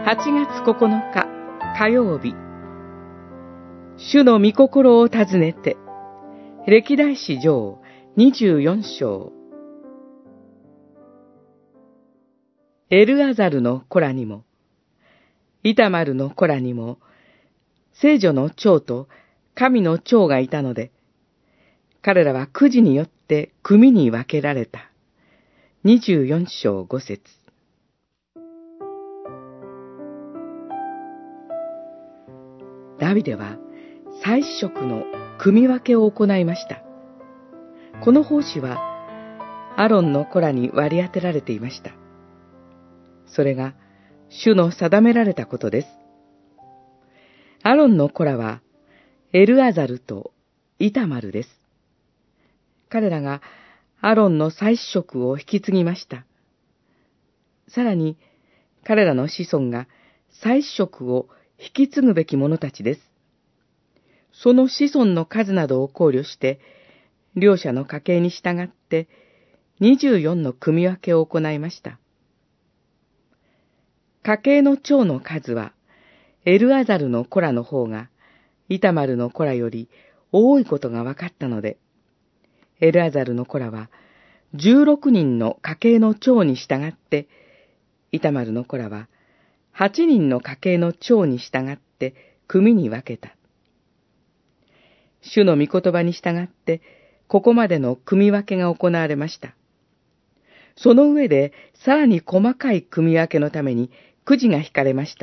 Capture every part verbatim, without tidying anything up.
はちがつここのか火曜日、主の御心を尋ねて、歴代史上にじゅうよん章。エルアザルの子らにも、イタマルの子らにも、聖女の長と神の長がいたので、彼らはくじによって組に分けられた。にじゅうよん章ご節。ダビデは祭司職の組分けを行いました。この奉仕はアロンの子らに割り当てられていました。それが主の定められたことです。アロンの子らはエルアザルとイタマルです。彼らがアロンの祭司職を引き継ぎました。さらに彼らの子孫が祭司職を引き継ぐべき者たちです。その子孫の数などを考慮して、両者の家系に従ってにじゅうよんの組分けを行いました。家系の長の数は、エルアザルの子らの方が、イタマルの子らより多いことが分かったので、エルアザルの子らは、じゅうろくにんの家系の長に従って、イタマルの子らは、はちにんの家系の長に従って組に分けた。主の御言葉に従って、ここまでの組分けが行われました。その上で、さらに細かい組分けのために、くじが引かれました。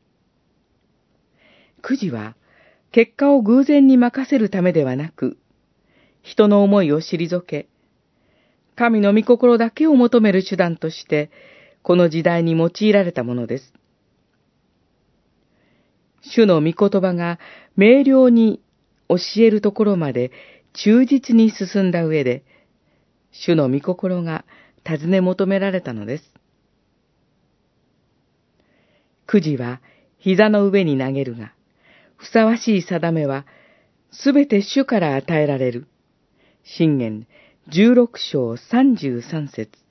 くじは、結果を偶然に任せるためではなく、人の思いを退け、神の御心だけを求める手段として、この時代に用いられたものです。主の御言葉が明瞭に教えるところまで忠実に進んだ上で、主の御心が尋ね求められたのです。くじは膝の上に投げるが、ふさわしい定めはすべて主から与えられる。箴言じゅうろく章さんじゅうさん節。